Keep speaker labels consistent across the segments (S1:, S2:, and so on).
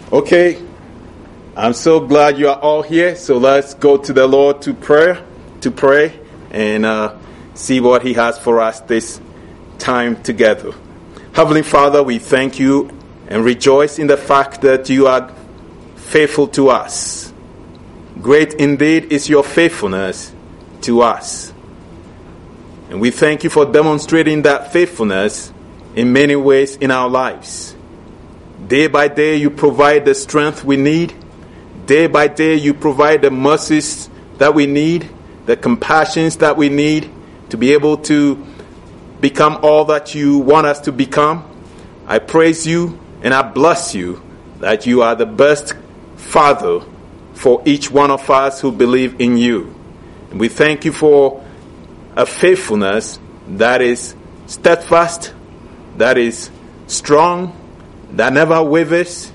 S1: Okay, I'm so glad you are all here. So let's go to the Lord to pray, and see what He has for us this time together. Heavenly Father, we thank you and rejoice in the fact that you are faithful to us. Great indeed is your faithfulness to us. And we thank you for demonstrating that faithfulness in many ways in our lives. Day by day you provide the strength we need. Day by day you provide the mercies that we need, the compassions that we need to be able to become all that you want us to become. I praise you and I bless you that you are the best Father for each one of us who believe in you. And we thank you for a faithfulness that is steadfast, that is strong, that never wavers,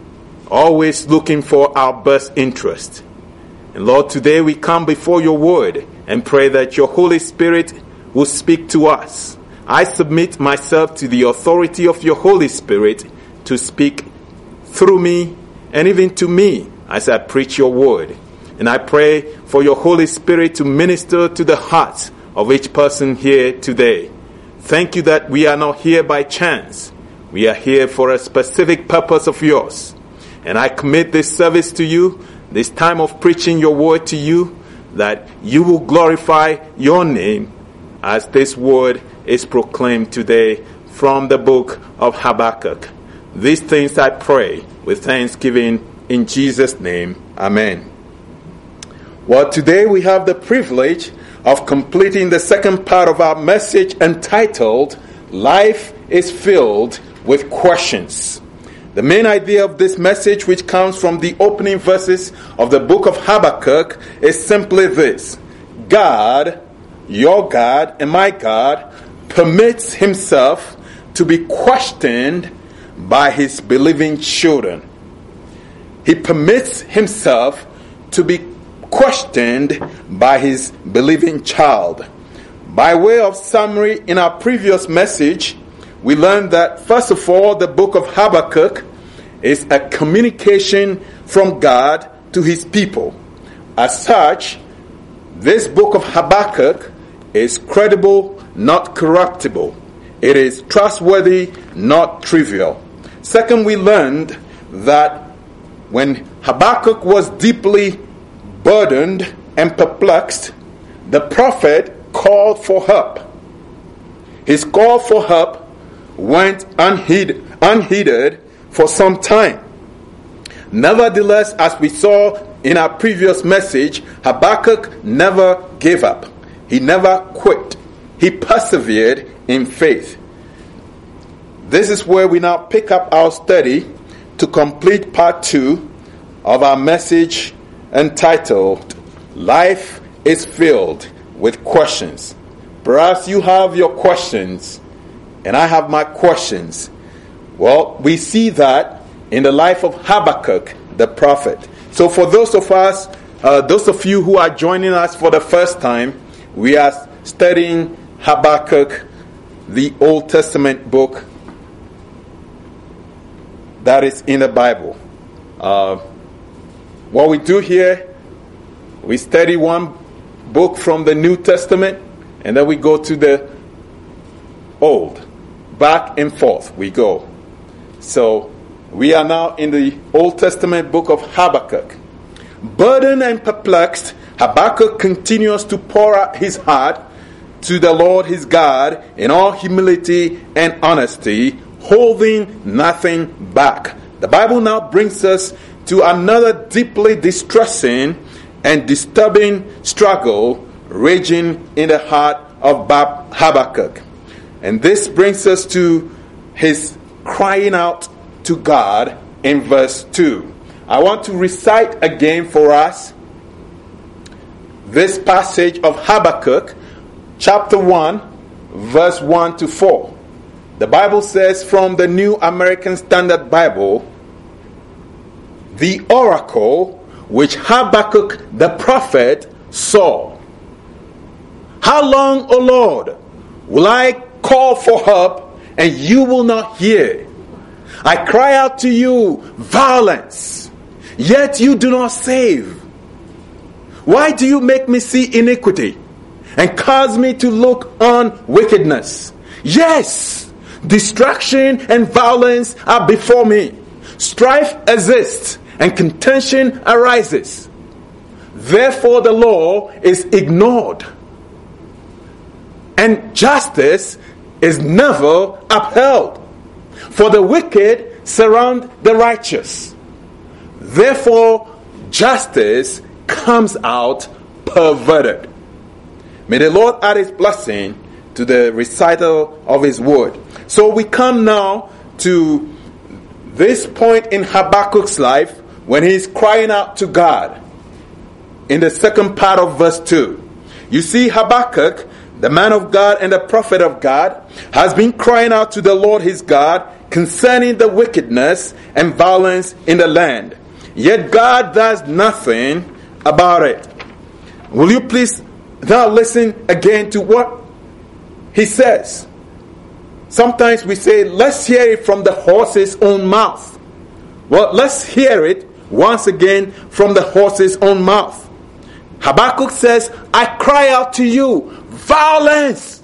S1: always looking for our best interest. And Lord, today we come before your word and pray that your Holy Spirit will speak to us. I submit myself to the authority of your Holy Spirit to speak through me and even to me as I preach your word. And I pray for your Holy Spirit to minister to the hearts of each person here today. Thank you that we are not here by chance. We are here for a specific purpose of yours. And I commit this service to you, this time of preaching your word to you, that you will glorify your name as this word is proclaimed today from the book of Habakkuk. These things I pray with thanksgiving in Jesus' name. Amen. Well, today we have the privilege of completing the second part of our message entitled, Life is Filled with Questions. The main idea of this message, which comes from the opening verses of the book of Habakkuk, is simply this: God, your God and my God, permits himself to be questioned by his believing children. He permits himself to be questioned by his believing child. By way of summary, in our previous message, we learned that, first of all, the book of Habakkuk is a communication from God to his people. As such, this book of Habakkuk is credible, not corruptible. It is trustworthy, not trivial. Second, we learned that when Habakkuk was deeply burdened and perplexed, the prophet called for help. His call for help went unheeded for some time. Nevertheless, as we saw in our previous message, Habakkuk never gave up. He never quit. He persevered in faith. This is where we now pick up our study to complete part 2 of our message entitled, Life is Filled with Questions. Perhaps you have your questions and I have my questions. Well, we see that in the life of Habakkuk, the prophet. So for those of you who are joining us for the first time, we are studying Habakkuk, the Old Testament book that is in the Bible. What we do here, we study one book from the New Testament, and then we go to the Old. Back and forth we go. So we are now in the Old Testament book of Habakkuk. Burdened and perplexed, Habakkuk continues to pour out his heart to the Lord his God in all humility and honesty, holding nothing back. The Bible now brings us to another deeply distressing and disturbing struggle raging in the heart of Habakkuk. And this brings us to his crying out to God in verse 2. I want to recite again for us this passage of Habakkuk, chapter 1, verse 1 to 4. The Bible says from the New American Standard Bible, the oracle which Habakkuk the prophet saw. How long, O Lord, will I call for help and you will not hear? I cry out to you, violence, yet you do not save. Why do you make me see iniquity and cause me to look on wickedness? Yes, distraction and violence are before me. Strife exists and contention arises. Therefore the law is ignored, and justice is never upheld. For the wicked surround the righteous. Therefore justice comes out perverted. May the Lord add his blessing to the recital of his word. So we come now to this point in Habakkuk's life when he's crying out to God. In the second part of verse 2, you see Habakkuk, the man of God and the prophet of God, has been crying out to the Lord his God concerning the wickedness and violence in the land. Yet God does nothing about it. Will you please now listen again to what he says? Sometimes we say, let's hear it from the horse's own mouth. Well, let's hear it once again from the horse's own mouth. Habakkuk says, I cry out to you, violence,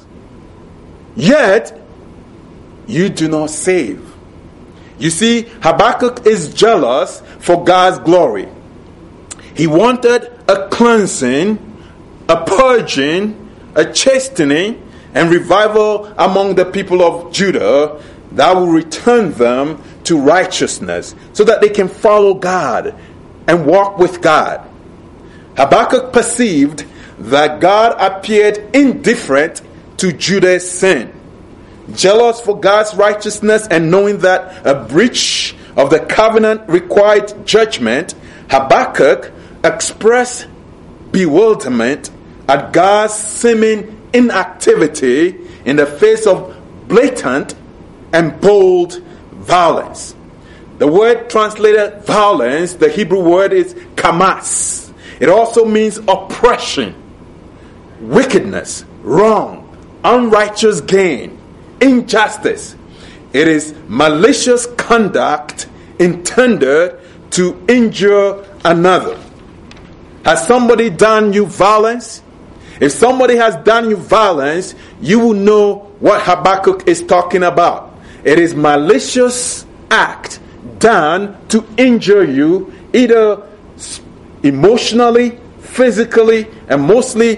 S1: yet you do not save. You see, Habakkuk is jealous for God's glory. He wanted a cleansing, a purging, a chastening, and revival among the people of Judah that will return them to righteousness so that they can follow God and walk with God. Habakkuk perceived that God appeared indifferent to Judah's sin. Jealous for God's righteousness and knowing that a breach of the covenant required judgment, Habakkuk expressed bewilderment at God's seeming inactivity in the face of blatant and bold violence. The word translated violence, the Hebrew word is kamas. It also means oppression, wickedness, wrong, unrighteous gain, injustice. It is malicious conduct intended to injure another. Has somebody done you violence? If somebody has done you violence, you will know what Habakkuk is talking about. It is malicious act done to injure you, either emotionally, physically, and mostly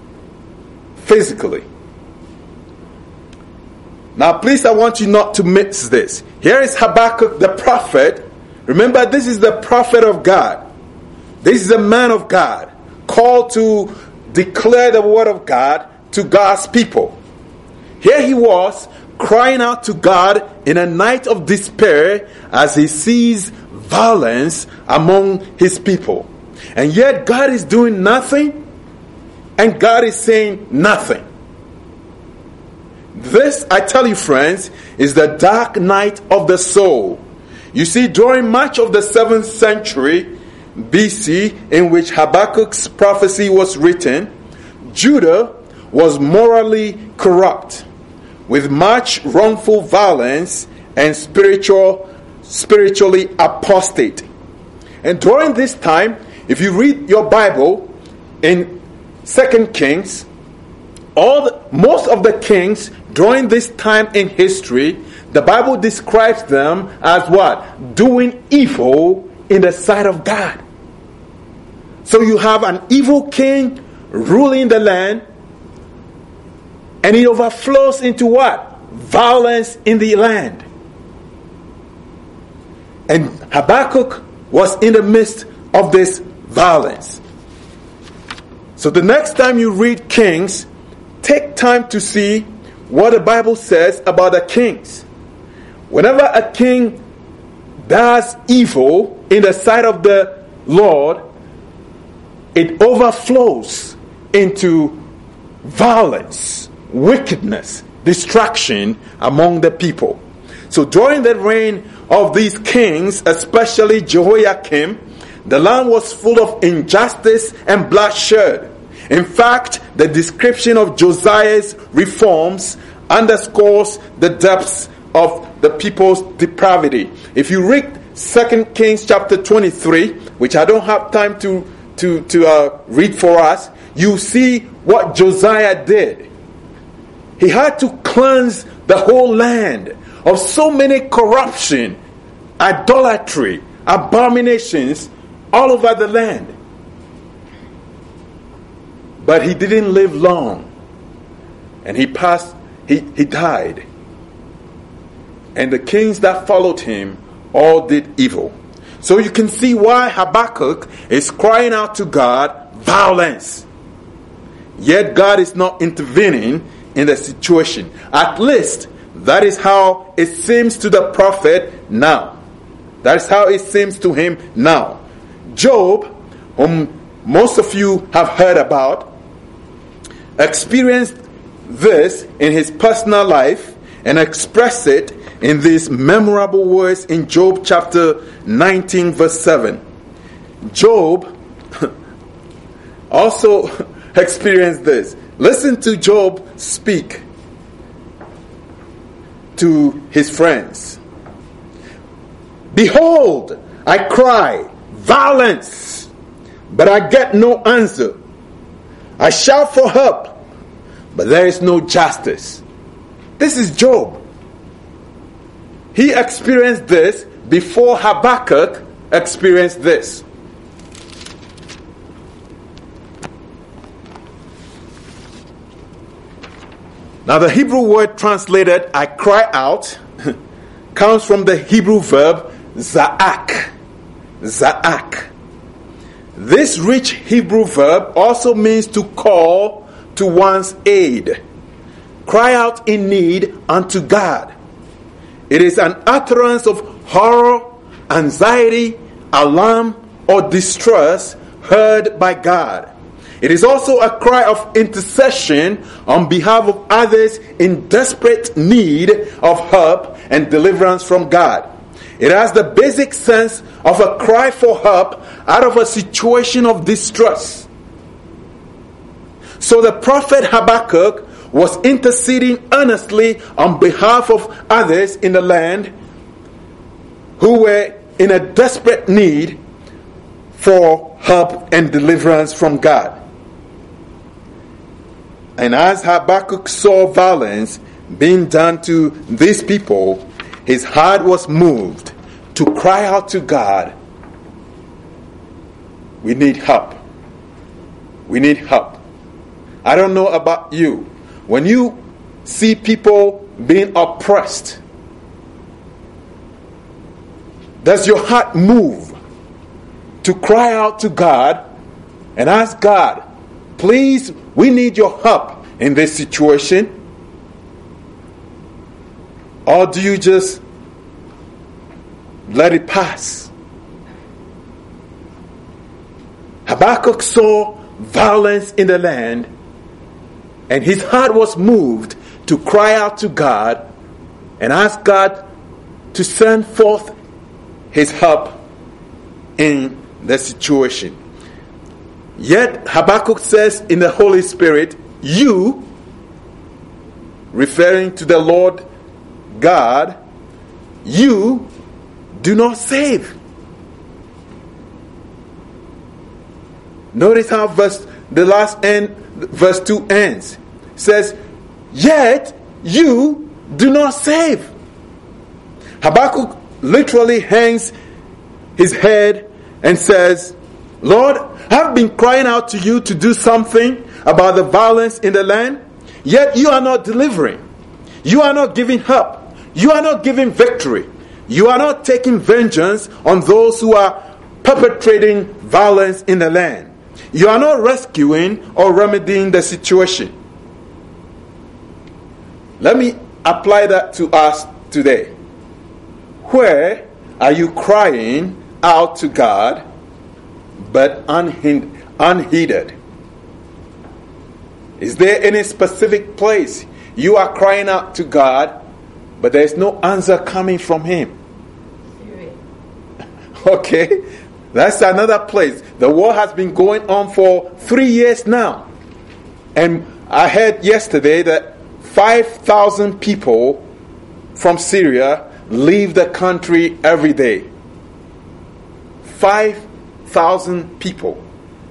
S1: physically. Now please, I want you not to miss this. Here is Habakkuk the prophet. Remember, this is the prophet of God. This is a man of God called to declare the word of God to God's people. Here he was crying out to God in a night of despair as he sees violence among his people. And yet God is doing nothing, and God is saying nothing. This, I tell you friends, is the dark night of the soul. You see, during much of the 7th century BC, in which Habakkuk's prophecy was written, Judah was morally corrupt, with much wrongful violence and spiritually apostate. And during this time, if you read your Bible in 2 Kings, most of the kings during this time in history, the Bible describes them as what? Doing evil in the sight of God. So you have an evil king ruling the land, and it overflows into what? Violence in the land. And Habakkuk was in the midst of this violence. So the next time you read Kings, take time to see what the Bible says about the kings. Whenever a king does evil in the sight of the Lord, it overflows into violence, wickedness, destruction among the people. So during the reign of these kings, especially Jehoiakim, the land was full of injustice and bloodshed. In fact, the description of Josiah's reforms underscores the depths of the people's depravity. If you read 2 Kings chapter 23, which I don't have time to read for us, you see what Josiah did. He had to cleanse the whole land of so many corruption, idolatry, abominations all over the land. But he didn't live long. And he died. And the kings that followed him all did evil. So you can see why Habakkuk is crying out to God, violence. Yet God is not intervening in the situation. At least that is how it seems to the prophet now. That is how it seems to him now. Job, whom most of you have heard about, experienced this in his personal life and expressed it in these memorable words in Job chapter 19 verse 7. Job also experienced this. Listen to Job speak to his friends. Behold, I cry, violence, but I get no answer. I shout for help, but there is no justice. This is Job. He experienced this before Habakkuk experienced this. Now the Hebrew word translated, I cry out, comes from the Hebrew verb za'ak. Za'ak. This rich Hebrew verb also means to call to one's aid. Cry out in need unto God. It is an utterance of horror, anxiety, alarm, or distress heard by God. It is also a cry of intercession on behalf of others in desperate need of help and deliverance from God. It has the basic sense of a cry for help out of a situation of distress. So the prophet Habakkuk was interceding earnestly on behalf of others in the land who were in a desperate need for help and deliverance from God. And as Habakkuk saw violence being done to these people, his heart was moved to cry out to God. We need help. We need help. I don't know about you. When you see people being oppressed, does your heart move to cry out to God and ask God, please, we need your help in this situation? Or do you just let it pass? Habakkuk saw violence in the land, and his heart was moved to cry out to God and ask God to send forth his help in the situation. Yet Habakkuk says in the Holy Spirit, you, referring to the Lord God, you do not save. Notice how verse 2 ends. It says, yet you do not save. Habakkuk literally hangs his head and says, Lord, I've been crying out to you to do something about the violence in the land, yet you are not delivering. You are not giving help. You are not giving victory. You are not taking vengeance on those who are perpetrating violence in the land. You are not rescuing or remedying the situation. Let me apply that to us today. Where are you crying out to God but unheeded? Is there any specific place you are crying out to God but there is no answer coming from Him? Okay, that's another place. The war has been going on for 3 years now. And I heard yesterday that 5,000 people from Syria leave the country every day. 5,000 people.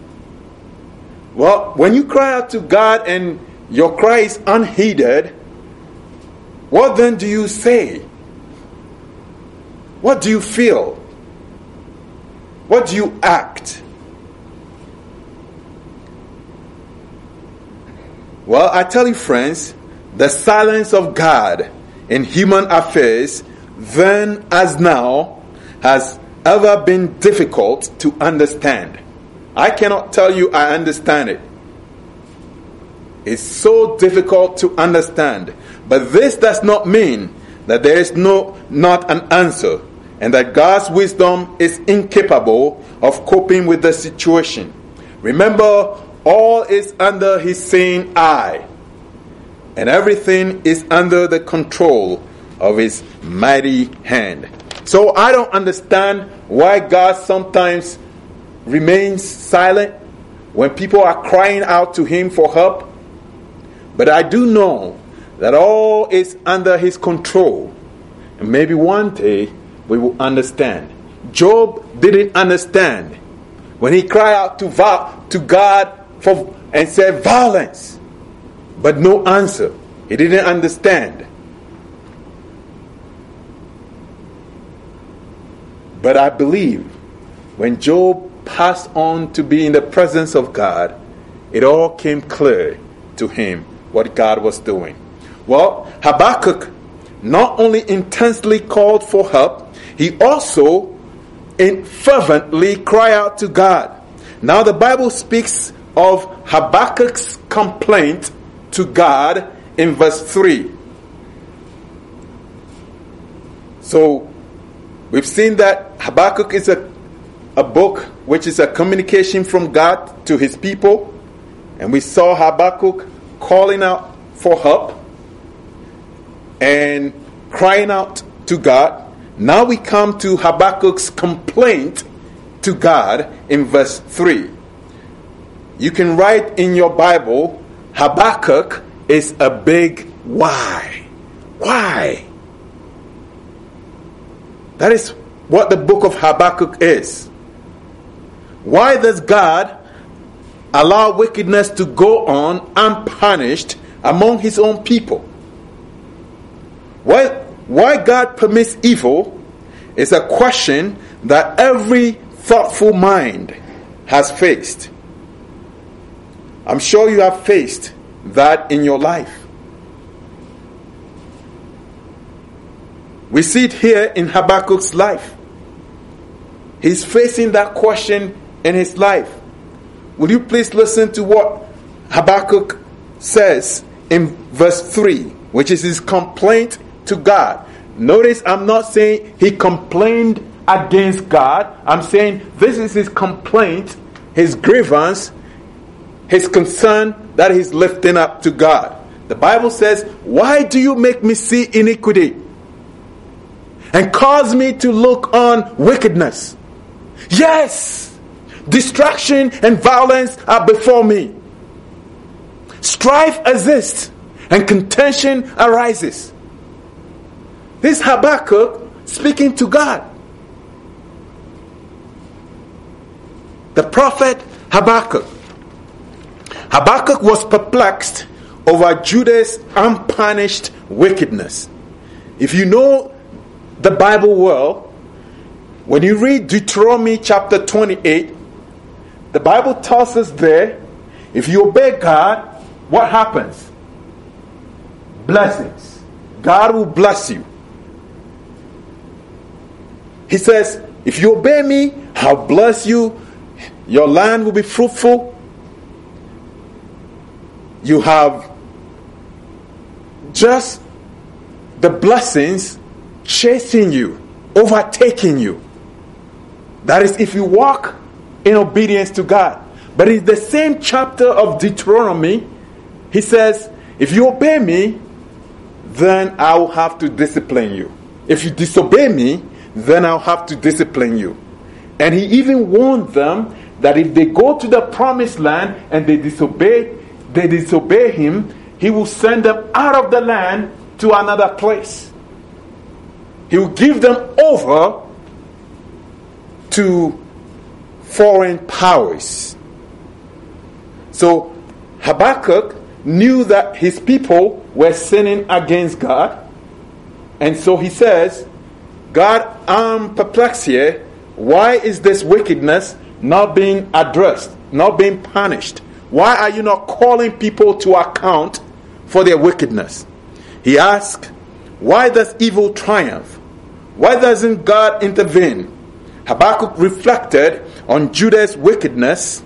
S1: Well, when you cry out to God and your cry is unheeded, what then do you say? What do you feel? What do you act? Well, I tell you, friends, the silence of God in human affairs, then as now, has ever been difficult to understand. I cannot tell you I understand it. It's so difficult to understand. But this does not mean that there is not an answer, and that God's wisdom is incapable of coping with the situation. Remember, all is under His seeing eye, and everything is under the control of His mighty hand. So I don't understand why God sometimes remains silent when people are crying out to Him for help. But I do know that all is under His control. And maybe one day we will understand. Job didn't understand when he cried out to God and said violence, but no answer. He didn't understand. But I believe when Job passed on to be in the presence of God, it all came clear to him what God was doing. Well, Habakkuk not only intensely called for help, he also fervently cried out to God. Now the Bible speaks of Habakkuk's complaint to God in verse 3. So we've seen that Habakkuk is a book which is a communication from God to His people. And we saw Habakkuk calling out for help and crying out to God. Now we come to Habakkuk's complaint to God in verse 3. You can write in your Bible, Habakkuk is a big why. Why? That is what the book of Habakkuk is. Why does God allow wickedness to go on unpunished among His own people? Why God permits evil is a question that every thoughtful mind has faced. I'm sure you have faced that in your life. We see it here in Habakkuk's life. He's facing that question in his life. Will you please listen to what Habakkuk says in verse 3, which is his complaint to God. Notice I'm not saying he complained against God. I'm saying this is his complaint, his grievance, his concern that he's lifting up to God. The Bible says, why do you make me see iniquity and cause me to look on wickedness? Yes, distraction and violence are before me. Strife exists and contention arises. This is Habakkuk speaking to God. The prophet Habakkuk. Habakkuk was perplexed over Judah's unpunished wickedness. If you know the Bible well, when you read Deuteronomy chapter 28, the Bible tells us there, if you obey God, what happens? Blessings. God will bless you. He says, if you obey me, I'll bless you. Your land will be fruitful. You have just the blessings chasing you, overtaking you. That is if you walk in obedience to God. But in the same chapter of Deuteronomy, he says, if you obey me, then I will have to discipline you. If you disobey me, then I'll have to discipline you. And he even warned them that if they go to the promised land and they disobey him, he will send them out of the land to another place. He will give them over to foreign powers. So Habakkuk knew that his people were sinning against God. And so he says, God, I'm perplexed here. Why is this wickedness not being addressed, not being punished? Why are you not calling people to account for their wickedness? He asked, why does evil triumph? Why doesn't God intervene? Habakkuk reflected on Judah's wickedness.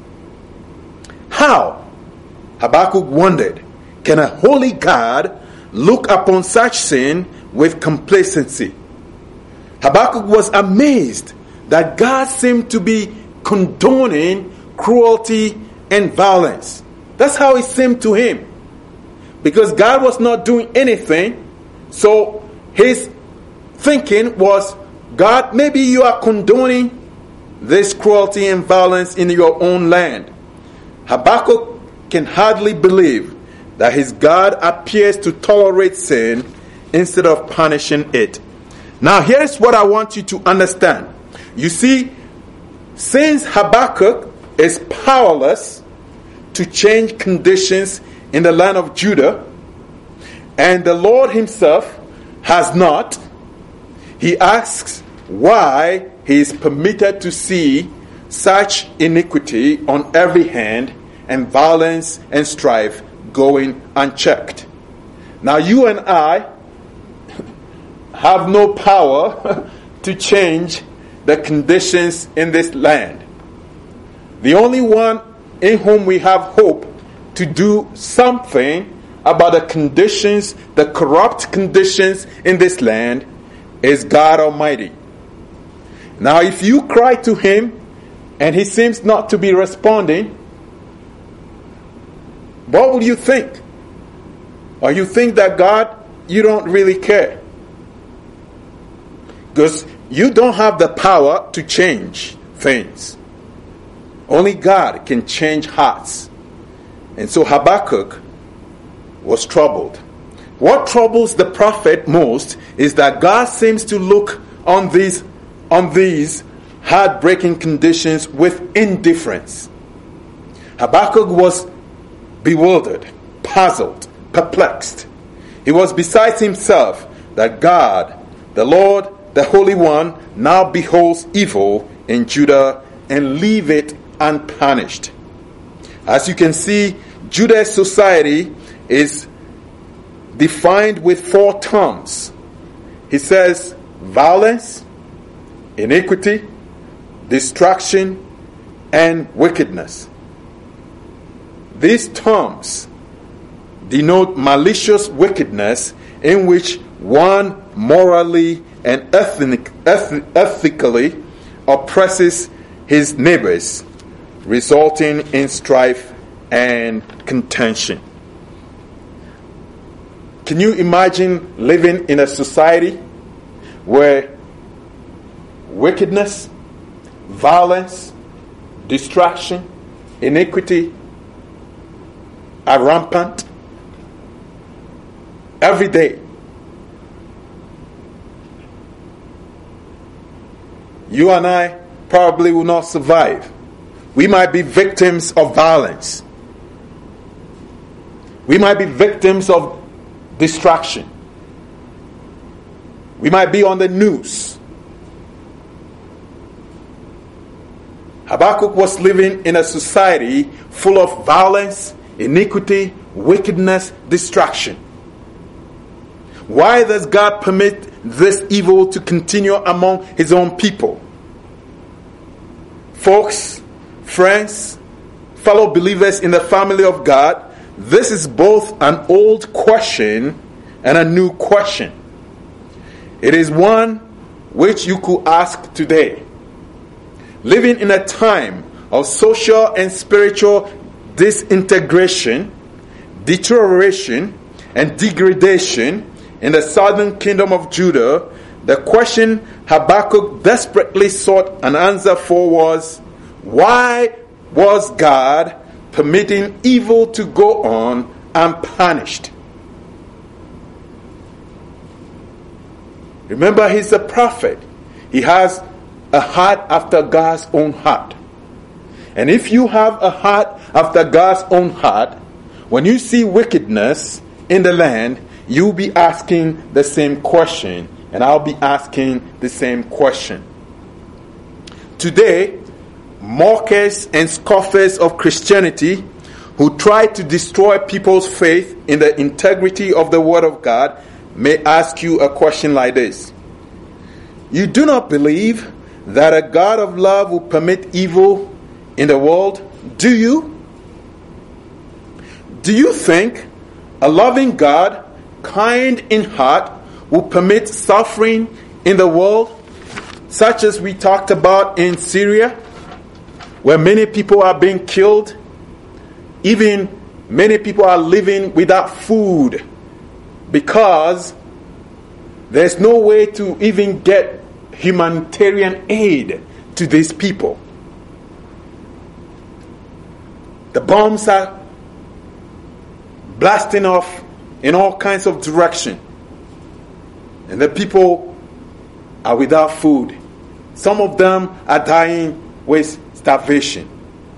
S1: How? Habakkuk wondered, can a holy God look upon such sin with complacency? Habakkuk was amazed that God seemed to be condoning cruelty and violence. That's how it seemed to him. Because God was not doing anything, so his thinking was, God, maybe you are condoning this cruelty and violence in your own land. Habakkuk can hardly believe that his God appears to tolerate sin instead of punishing it. Now here's what I want you to understand. You see, since Habakkuk is powerless to change conditions in the land of Judah, and the Lord himself has not, he asks why he is permitted to see such iniquity on every hand and violence and strife going unchecked. Now you and I have no power to change the conditions in this land. The only one in whom we have hope to do something about the conditions, the corrupt conditions in this land, is God Almighty. Now if you cry to him and he seems not to be responding, what will you think? Or you think that God, you don't really care? Because you don't have the power to change things. Only God can change hearts. And so Habakkuk was troubled. What troubles the prophet most is that God seems to look on these heartbreaking conditions with indifference. Habakkuk was bewildered, puzzled, perplexed. He was beside himself that God, the Lord, the Holy One, now beholds evil in Judah and leave it unpunished. As you can see, Judah's society is defined with 4 terms. He says violence, iniquity, destruction, and wickedness. These terms denote malicious wickedness in which one morally and ethically oppresses his neighbors, resulting in strife and contention. Can you imagine living in a society where wickedness, violence, distraction, iniquity are rampant every day? You and I probably will not survive. We might be victims of violence. We might be victims of distraction. We might be on the news. Habakkuk was living in a society full of violence, iniquity, wickedness, distraction. Why does God permit this evil to continue among his own people? Folks, friends, fellow believers in the family of God, this is both an old question and a new question. It is one which you could ask today. Living in a time of social and spiritual disintegration, deterioration, and degradation in the southern kingdom of Judah, the question Habakkuk desperately sought an answer for was, why was God permitting evil to go on unpunished? Remember, he's a prophet. He has a heart after God's own heart. And if you have a heart after God's own heart, when you see wickedness in the land, you'll be asking the same question, and I'll be asking the same question. Today, mockers and scoffers of Christianity who try to destroy people's faith in the integrity of the Word of God may ask you a question like this. You do not believe that a God of love will permit evil in the world, do you? Do you think a loving God, kind in heart, will permit suffering in the world, such as we talked about in Syria, where many people are being killed? Even many people are living without food because there's no way to even get humanitarian aid to these people. The bombs are blasting off in all kinds of direction, and the people are without food. Some of them are dying with starvation.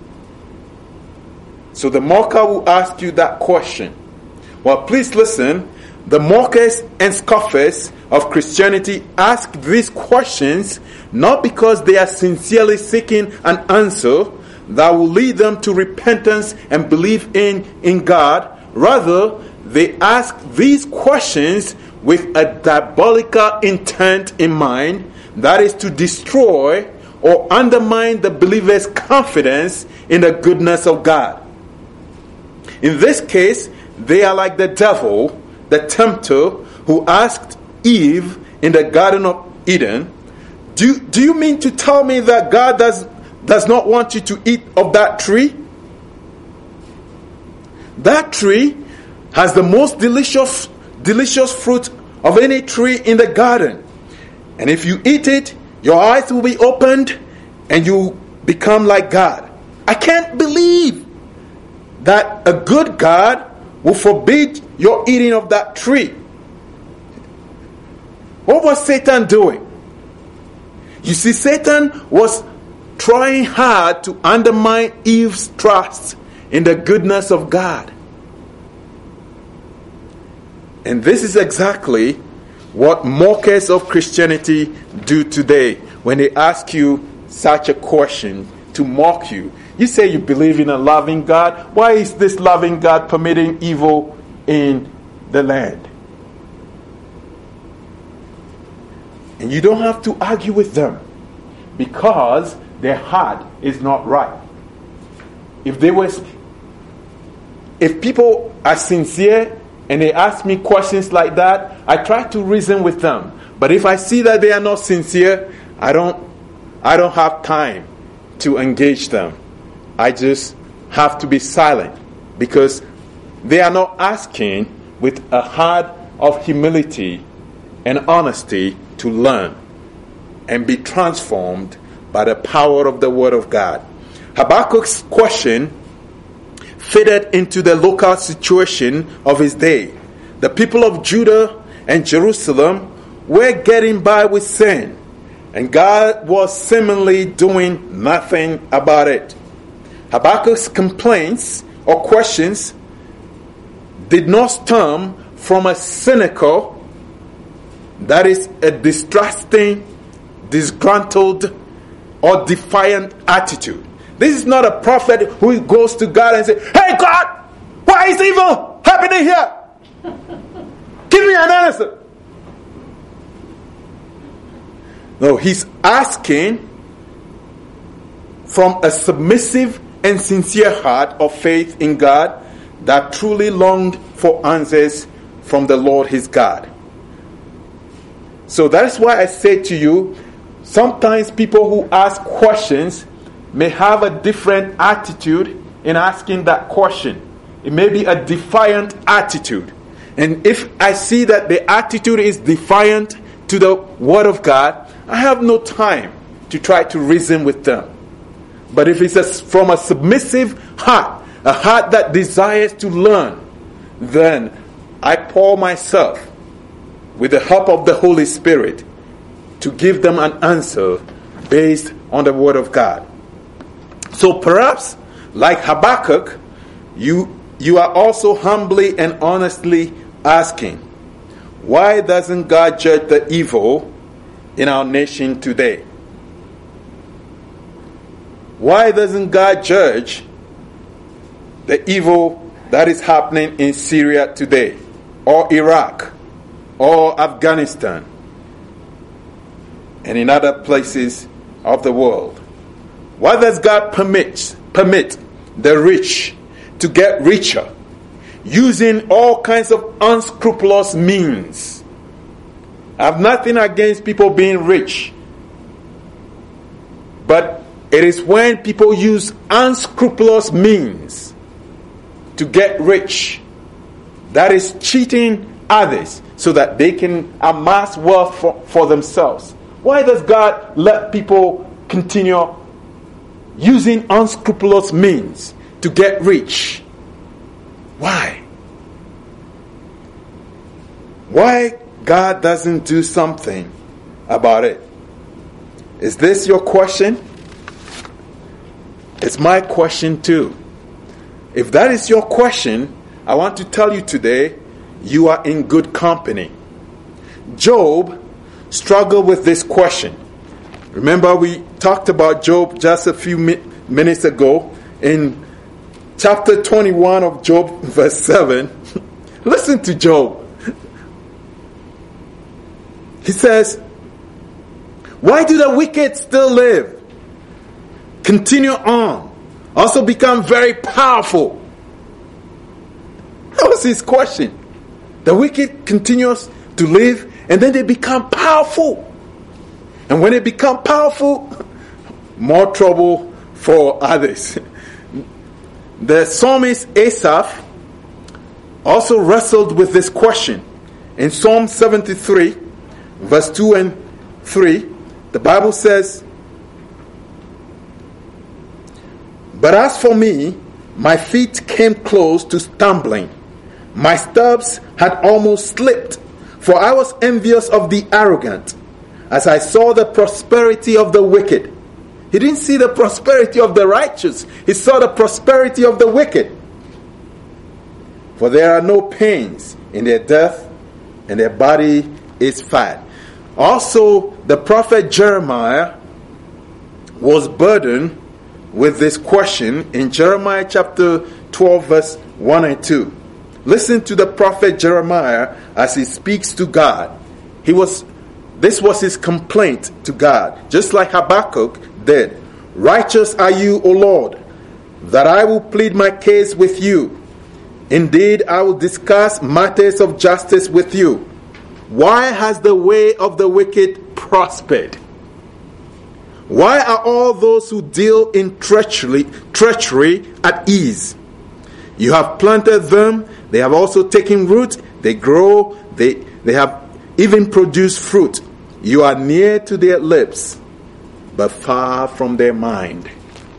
S1: So the mocker will ask you that question. Well, please listen. The mockers and scoffers of Christianity ask these questions not because they are sincerely seeking an answer that will lead them to repentance and belief in God. Rather, they ask these questions with a diabolical intent in mind, that is to destroy or undermine the believer's confidence in the goodness of God. In this case, they are like the devil, the tempter, who asked Eve in the Garden of Eden, do you mean to tell me that God does not want you to eat of that tree? That tree has the most delicious fruit of any tree in the garden. And if you eat it, your eyes will be opened and you become like God. I can't believe that a good God will forbid your eating of that tree. What was Satan doing? You see, Satan was trying hard to undermine Eve's trust in the goodness of God. And this is exactly what mockers of Christianity do today when they ask you such a question to mock you. You say you believe in a loving God. Why is this loving God permitting evil in the land? And you don't have to argue with them because their heart is not right. If people are sincere and they ask me questions like that, I try to reason with them. But if I see that they are not sincere, I don't have time to engage them. I just have to be silent because they are not asking with a heart of humility and honesty to learn and be transformed by the power of the Word of God. Habakkuk's question fitted into the local situation of his day. The people of Judah and Jerusalem were getting by with sin, and God was seemingly doing nothing about it. Habakkuk's complaints or questions did not stem from a cynical, that is, a distrusting, disgruntled, or defiant attitude. This is not a prophet who goes to God and says, "Hey God, why is evil happening here? Give me an answer." No, he's asking from a submissive and sincere heart of faith in God that truly longed for answers from the Lord his God. So that's why I say to you, sometimes people who ask questions may have a different attitude in asking that question. It may be a defiant attitude. And if I see that the attitude is defiant to the Word of God, I have no time to try to reason with them. But if it's from a submissive heart, a heart that desires to learn, then I pour myself with the help of the Holy Spirit, to give them an answer based on the Word of God. So perhaps, like Habakkuk, you are also humbly and honestly asking, why doesn't God judge the evil in our nation today? Why doesn't God judge the evil that is happening in Syria today, or Iraq, or Afghanistan, and in other places of the world? Why does God permit the rich to get richer, using all kinds of unscrupulous means? I have nothing against people being rich, but it is when people use unscrupulous means to get rich that is cheating others so that they can amass wealth for themselves. Why does God let people continue using unscrupulous means to get rich? Why? Why God doesn't do something about it? Is this your question? It's my question too. If that is your question, I want to tell you today, you are in good company. Job struggled with this question. Remember, we talked about Job just a few minutes ago in chapter 21 of Job, verse 7. Listen to Job. He says, why do the wicked still live? Continue on. Also become very powerful. That was his question. The wicked continues to live, and then they become powerful. And when they become powerful, more trouble for others. The psalmist Asaph also wrestled with this question. In Psalm 73, verse 2 and 3, the Bible says, but as for me, my feet came close to stumbling. My steps had almost slipped, for I was envious of the arrogant, as I saw the prosperity of the wicked. He didn't see the prosperity of the righteous. He saw the prosperity of the wicked. For there are no pains in their death, and their body is fat. Also, the prophet Jeremiah was burdened with this question in Jeremiah chapter 12, verse 1 and 2. Listen to the prophet Jeremiah as he speaks to God. This was his complaint to God, just like Habakkuk did. Righteous are you, O Lord, that I will plead my case with you. Indeed, I will discuss matters of justice with you. Why has the way of the wicked prospered? Why are all those who deal in treachery at ease? You have planted them, they have also taken root, they grow, they have even produced fruit. You are near to their lips, but far from their mind.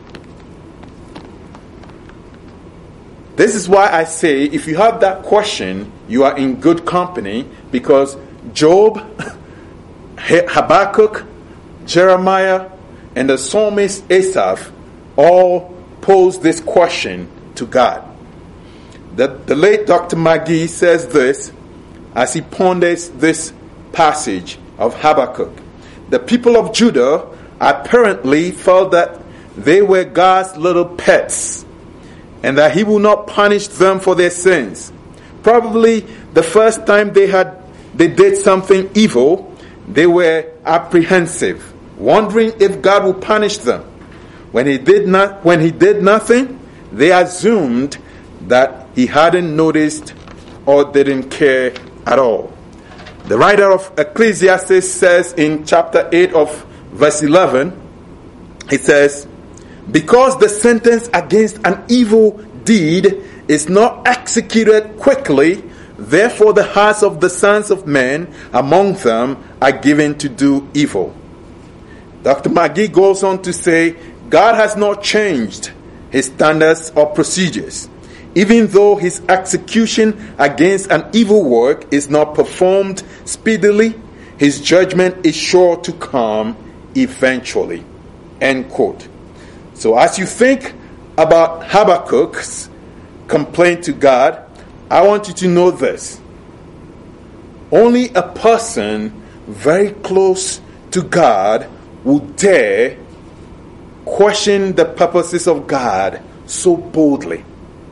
S1: This is why I say, if you have that question, you are in good company, because Job, Habakkuk, Jeremiah, and the psalmist Asaph all posed this question to God. The late Dr. McGee says this as he ponders this passage of Habakkuk. The people of Judah apparently felt that they were God's little pets, and that he will not punish them for their sins. Probably the first time they did something evil, they were apprehensive, wondering if God will punish them. When he did nothing, they assumed that he hadn't noticed or didn't care at all. The writer of Ecclesiastes says in chapter 8 of verse 11, he says, because the sentence against an evil deed is not executed quickly, therefore the hearts of the sons of men among them are given to do evil. Dr. McGee goes on to say, God has not changed his standards or procedures. even though his execution against an evil work is not performed speedily, his judgment is sure to come eventually. End quote. So as you think about Habakkuk's complaint to God, I want you to know this. Only a person very close to God would dare question the purposes of God so boldly.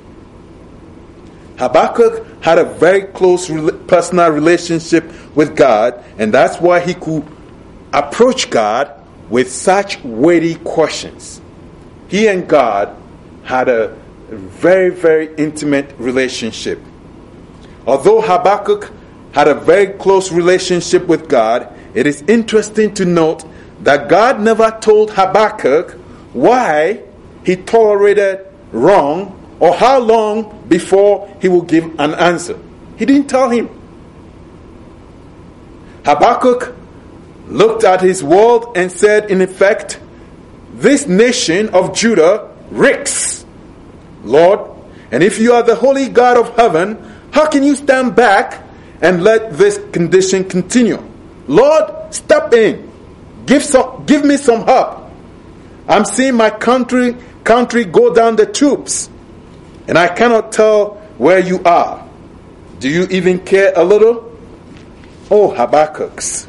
S1: Habakkuk had a very close personal relationship with God, and that's why he could approach God with such weighty questions. He and God had a very, very intimate relationship. Although Habakkuk had a very close relationship with God, it is interesting to note that God never told Habakkuk why he tolerated wrong or how long before he will give an answer. He didn't tell him. Habakkuk looked at his world and said, in effect, this nation of Judah reeks, Lord, and if you are the holy God of heaven, how can you stand back and let this condition continue? Lord, step in. Give me some help. I'm seeing my country go down the tubes, and I cannot tell where you are. Do you even care a little? Oh, Habakkuk's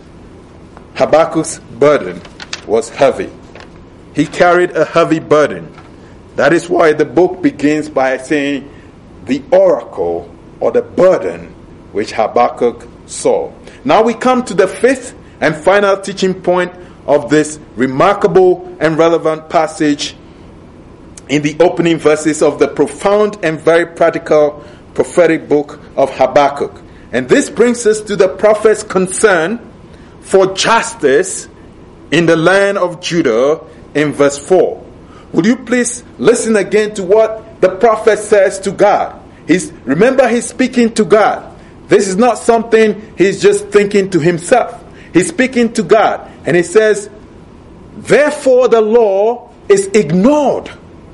S1: burden was heavy. He carried a heavy burden. That is why the book begins by saying the oracle or the burden which Habakkuk saw. Now we come to the fifth and final teaching point of this remarkable and relevant passage in the opening verses of the profound and very practical prophetic book of Habakkuk. And this brings us to the prophet's concern for justice in the land of Judah in verse 4. Would you please listen again to what the prophet says to God? Remember, he's speaking to God. This is not something he's just thinking to himself. He's speaking to God. And he says, therefore the law is ignored,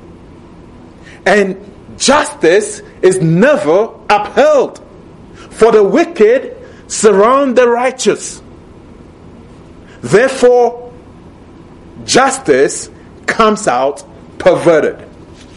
S1: and justice is never upheld. For the wicked surround the righteous. Therefore, justice comes out perverted.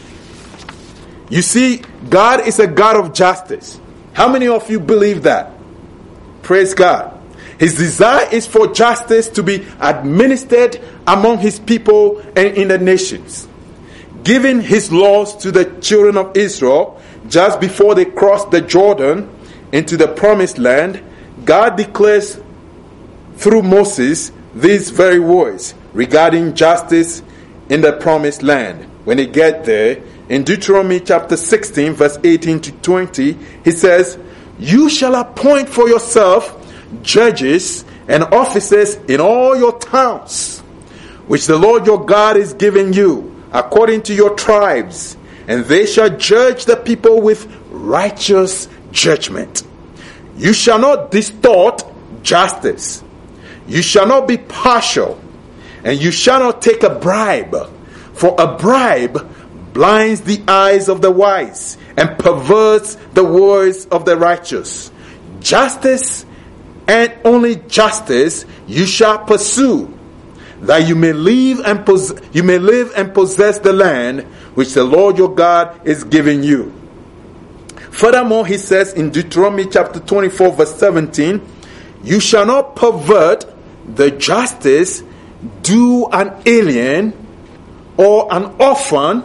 S1: You see, God is a God of justice. How many of you believe that? Praise God. His desire is for justice to be administered among his people and in the nations. Giving his laws to the children of Israel just before they crossed the Jordan into the promised land, God declares through Moses these very words regarding justice in the promised land. When they get there, in Deuteronomy chapter 16, verse 18 to 20, he says, you shall appoint for yourself judges and officers in all your towns, which the Lord your God is giving you, according to your tribes, and they shall judge the people with righteous judgment. You shall not distort justice. You shall not be partial, and you shall not take a bribe, for a bribe blinds the eyes of the wise and perverts the words of the righteous. Justice and only justice you shall pursue, that you may live and possess the land which the Lord your God is giving you. Furthermore, he says in Deuteronomy chapter 24, verse 17, you shall not pervert the justice due an alien or an orphan,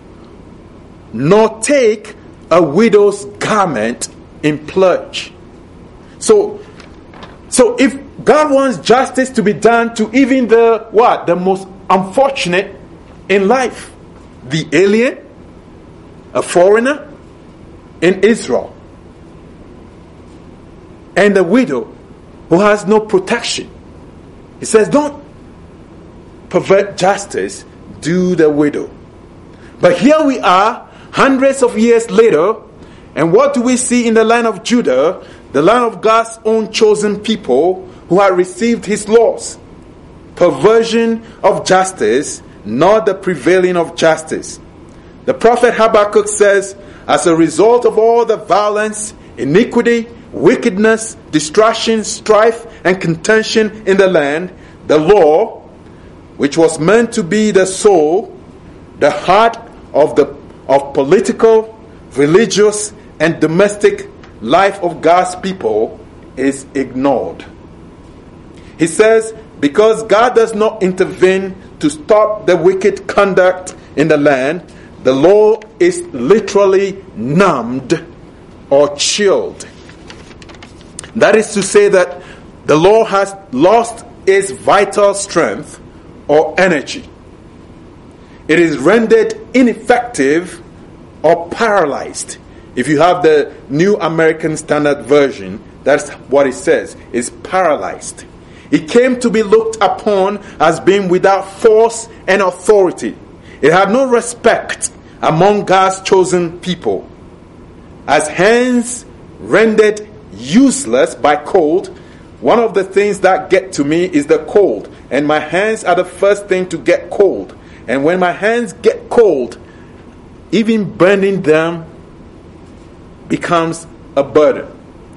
S1: nor take a widow's garment in pledge. So if God wants justice to be done to even the most unfortunate in life, the alien, a foreigner in Israel, and the widow who has no protection, he says, don't pervert justice, do the widow. But here we are, hundreds of years later, and what do we see in the land of Judah, the land of God's own chosen people who have received his laws? Perversion of justice, not the prevailing of justice. The prophet Habakkuk says, As a result of all the violence, iniquity, wickedness, distraction, strife, and contention in the land, the law, which was meant to be the soul, the heart of political, religious, and domestic life of God's people, is ignored. He says, because God does not intervene to stop the wicked conduct in the land, the law is literally numbed or chilled. That is to say that the law has lost its vital strength or energy. It is rendered ineffective or paralyzed. If you have the New American Standard Version, that's what it says. It's paralyzed. It came to be looked upon as being without force and authority. It had no respect among God's chosen people. As hands rendered useless by cold, one of the things that get to me is the cold. And my hands are the first thing to get cold. And when my hands get cold, even burning them becomes a burden.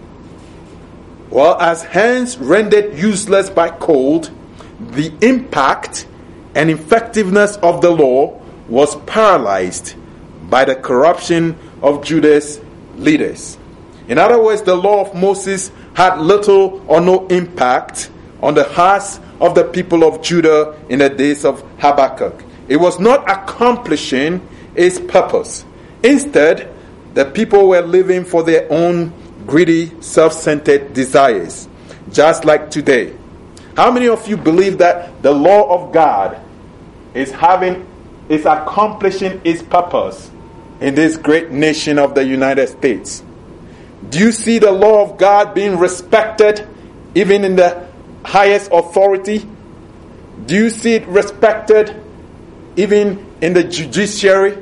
S1: Well, as hands rendered useless by cold, the impact and effectiveness of the law was paralyzed by the corruption of Judah's leaders. In other words, the law of Moses had little or no impact on the hearts of the people of Judah in the days of Habakkuk. It was not accomplishing its purpose. Instead, the people were living for their own greedy, self-centered desires, just like today. How many of you believe that the law of God is accomplishing its purpose in this great nation of the United States? Do you see the law of God being respected even in the highest authority? Do you see it respected even in the judiciary?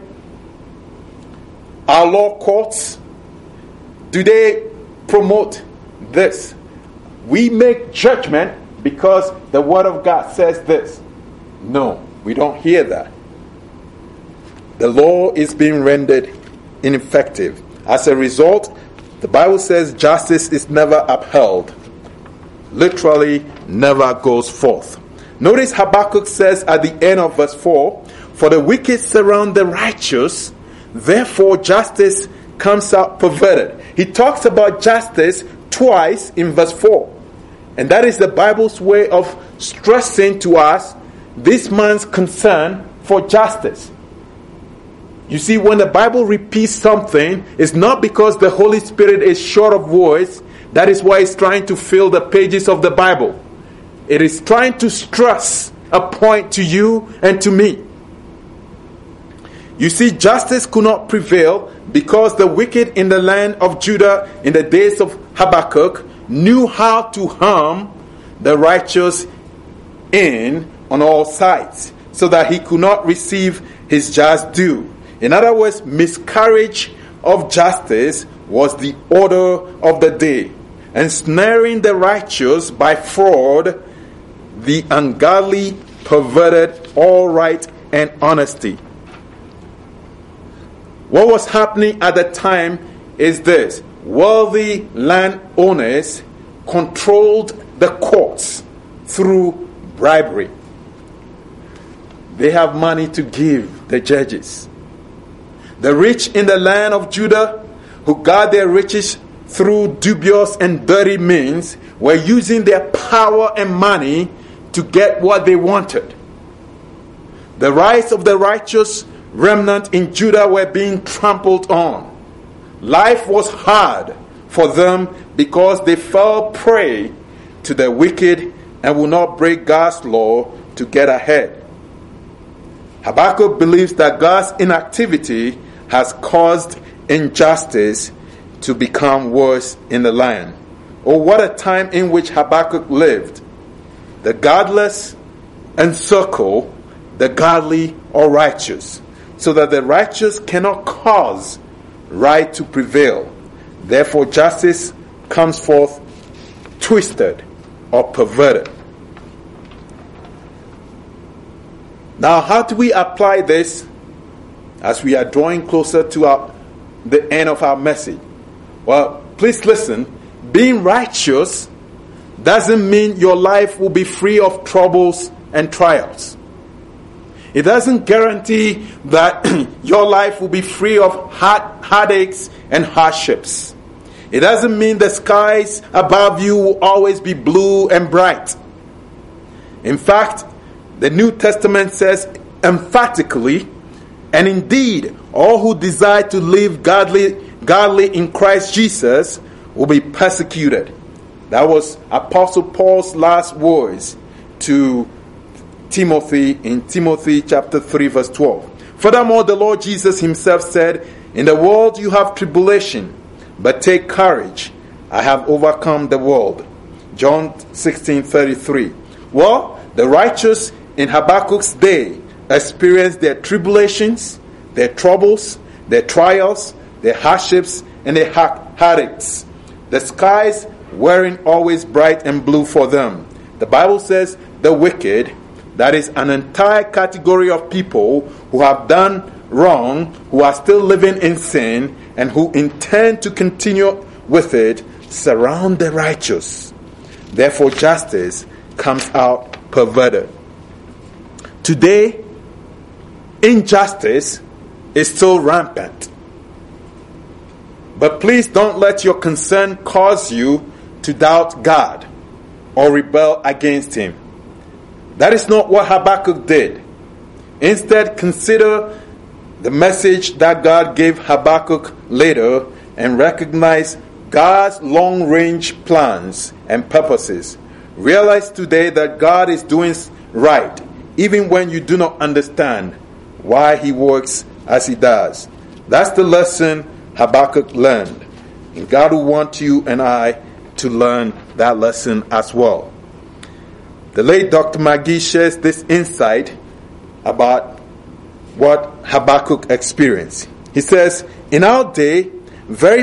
S1: Our law courts, do they promote this? We make judgment because the Word of God says this. No, we don't hear that. The law is being rendered ineffective. As a result, the Bible says justice is never upheld. Literally, never goes forth. Notice Habakkuk says at the end of verse 4, for the wicked surround the righteous, therefore justice comes out perverted. He talks about justice twice in verse 4. And that is the Bible's way of stressing to us this man's concern for justice. You see, when the Bible repeats something, it's not because the Holy Spirit is short of words. That is why it's trying to fill the pages of the Bible. It is trying to stress a point to you and to me. You see, justice could not prevail because the wicked in the land of Judah in the days of Habakkuk knew how to harm the righteous on all sides, so that he could not receive his just due. In other words, miscarriage of justice was the order of the day. Ensnaring the righteous by fraud, the ungodly perverted all right and honesty. What was happening at the time is this. Wealthy landowners controlled the courts through bribery. They have money to give the judges. The rich in the land of Judah, who got their riches through dubious and dirty means, were using their power and money to get what they wanted. The rights of the righteous remnant in Judah were being trampled on. Life was hard for them because they fell prey to the wicked and would not break God's law to get ahead. Habakkuk believes that God's inactivity has caused injustice to become worse in the land. Oh, what a time in which Habakkuk lived. The godless encircle the godly or righteous, so that the righteous cannot cause right to prevail. Therefore, justice comes forth twisted or perverted. Now, how do we apply this as we are drawing closer to our the end of our message. Well, please listen. Being righteous doesn't mean your life will be free of troubles and trials. It doesn't guarantee that your life will be free of heartaches and hardships. It doesn't mean the skies above you will always be blue and bright. In fact, the New Testament says emphatically, and indeed, all who desire to live godly in Christ Jesus will be persecuted. That was Apostle Paul's last words to Timothy in Timothy chapter 3 verse 12. Furthermore, the Lord Jesus himself said, "In the world you have tribulation, but take courage. I have overcome the world." John 16:33. Well, the righteous in Habakkuk's day experienced their tribulations, their troubles, their trials, their hardships, and their heartaches. The skies weren't always bright and blue for them. The Bible says the wicked, that is an entire category of people who have done wrong, who are still living in sin, and who intend to continue with it, surround the righteous. Therefore, justice comes out perverted. Today, injustice is still rampant. But please don't let your concern cause you to doubt God or rebel against Him. That is not what Habakkuk did. Instead, consider the message that God gave Habakkuk later and recognize God's long-range plans and purposes. Realize today that God is doing right, even when you do not understand why He works as He does. That's the lesson Habakkuk learned. And God will want you and I to learn that lesson as well. The late Dr. McGee shares this insight about what Habakkuk experienced. He says, in our day, very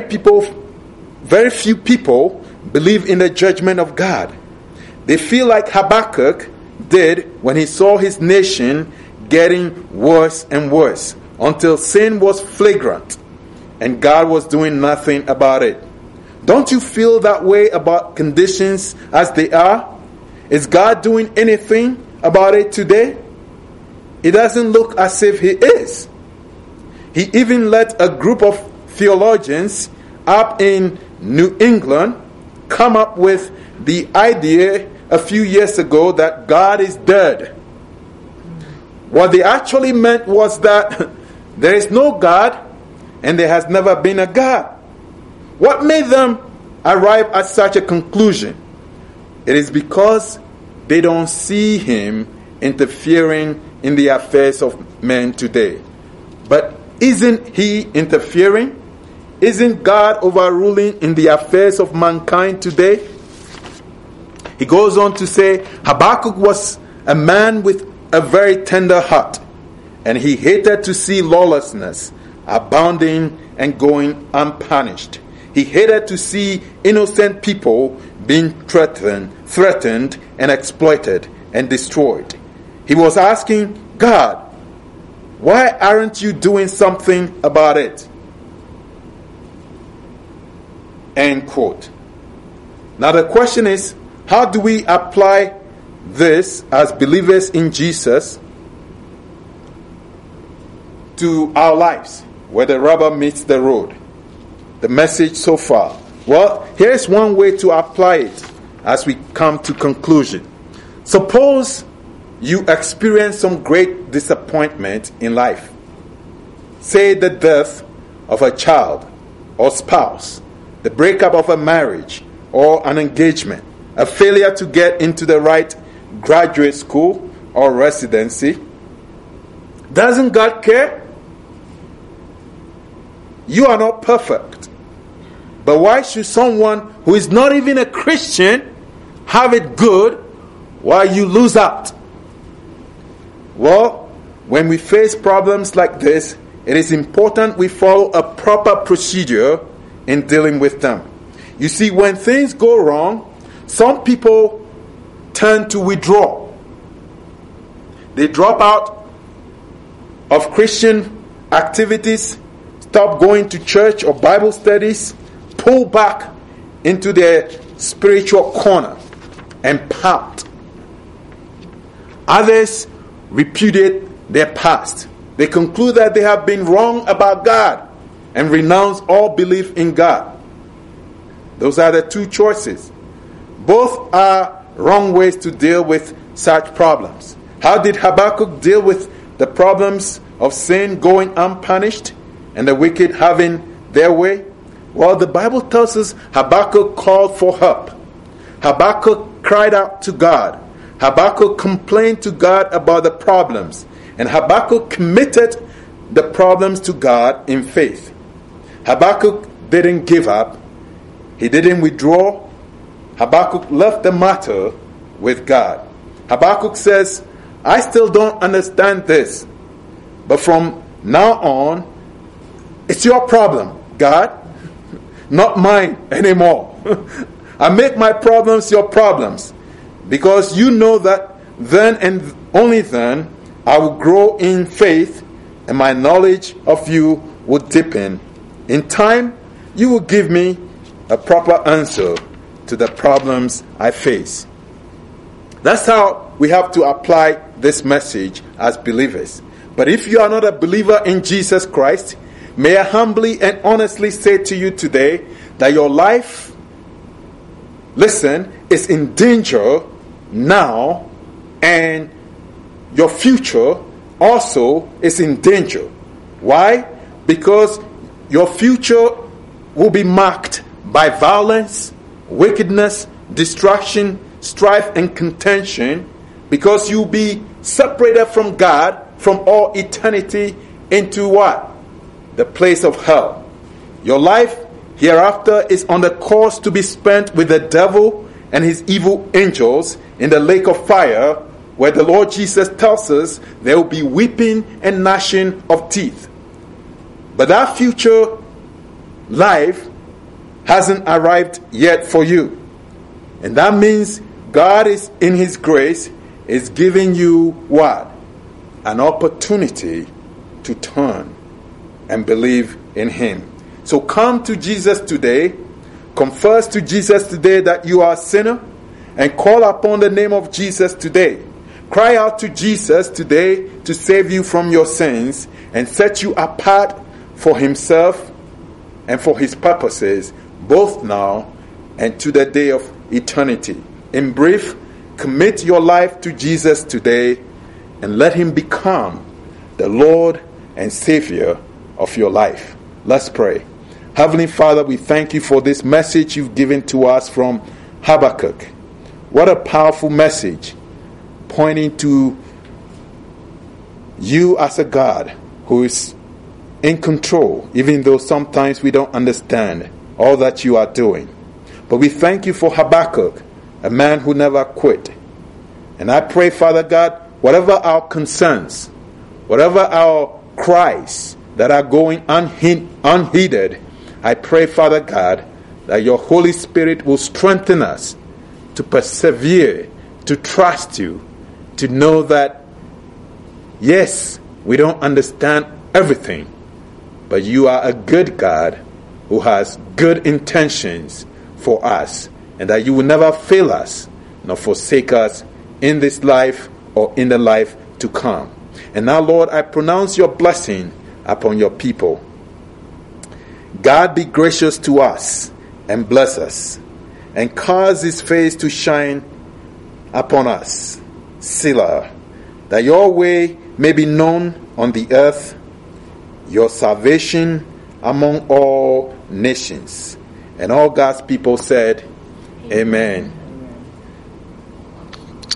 S1: few people believe in the judgment of God. They feel like Habakkuk did when he saw his nation getting worse and worse until sin was flagrant and God was doing nothing about it. Don't you feel that way about conditions as they are? Is God doing anything about it today? It doesn't look as if He is. He even let a group of theologians up in New England come up with the idea a few years ago that God is dead. What they actually meant was that there is no God and there has never been a God. What made them arrive at such a conclusion? It is because they don't see Him interfering in the affairs of men today. But isn't He interfering? Isn't God overruling in the affairs of mankind today? He goes on to say, Habakkuk was a man with a very tender heart, and he hated to see lawlessness abounding and going unpunished. He hated to see innocent people being threatened and exploited and destroyed. He was asking God, why aren't you doing something about it? End quote. Now the question is, how do we apply this as believers in Jesus to our lives, where the rubber meets the road? The message so far. Well, here's one way to apply it as we come to conclusion. Suppose you experience some great disappointment in life. Say the death of a child or spouse, the breakup of a marriage or an engagement, a failure to get into the right graduate school or residency. Doesn't God care? You are not perfect. But why should someone who is not even a Christian have it good while you lose out? Well, when we face problems like this, it is important we follow a proper procedure in dealing with them. You see, when things go wrong, some people turn to withdraw. They drop out of Christian activities, stop going to church or Bible studies, pull back into their spiritual corner and pout. Others repudiate their past. They conclude that they have been wrong about God and renounce all belief in God. Those are the two choices. Both are wrong ways to deal with such problems. How did Habakkuk deal with the problems of sin going unpunished and the wicked having their way? Well, the Bible tells us Habakkuk called for help. Habakkuk cried out to God. Habakkuk complained to God about the problems. And Habakkuk committed the problems to God in faith. Habakkuk didn't give up. He didn't withdraw. Habakkuk left the matter with God. Habakkuk says, I still don't understand this. But from now on, it's your problem, God, not mine anymore. I make my problems your problems, because you know that then and only then I will grow in faith and my knowledge of you will deepen. In time, you will give me a proper answer to the problems I face. That's how we have to apply this message as believers. But if you are not a believer in Jesus Christ, may I humbly and honestly say to you today that your life, listen, is in danger now, and your future also is in danger. Why? Because your future will be marked by violence, wickedness, destruction, strife, and contention, because you'll be separated from God from all eternity into what? The place of hell. Your life hereafter is on the course to be spent with the devil and his evil angels in the lake of fire, where the Lord Jesus tells us there will be weeping and gnashing of teeth. But that future life hasn't arrived yet for you. And that means God is in his grace is giving you what? An opportunity to turn and believe in him. So come to Jesus today, confess to Jesus today that you are a sinner, and call upon the name of Jesus today. Cry out to Jesus today to save you from your sins and set you apart for himself and for his purposes, both now and to the day of eternity. In brief, commit your life to Jesus today and let him become the Lord and Savior of your life. Let's pray. Heavenly Father, we thank you for this message you've given to us from Habakkuk. What a powerful message, pointing to you as a God who is in control, even though sometimes we don't understand all that you are doing. But we thank you for Habakkuk, a man who never quit. And I pray, Father God, whatever our concerns, whatever our cries that are going unheeded, I pray, Father God, that your Holy Spirit will strengthen us to persevere, to trust you, to know that, yes, we don't understand everything, but you are a good God who has good intentions for us, and that you will never fail us nor forsake us in this life or in the life to come. And now, Lord, I pronounce your blessing upon your people. God be gracious to us and bless us, and cause his face to shine upon us. Selah, that your way may be known on the earth, your salvation among all nations. And all God's people said, Amen.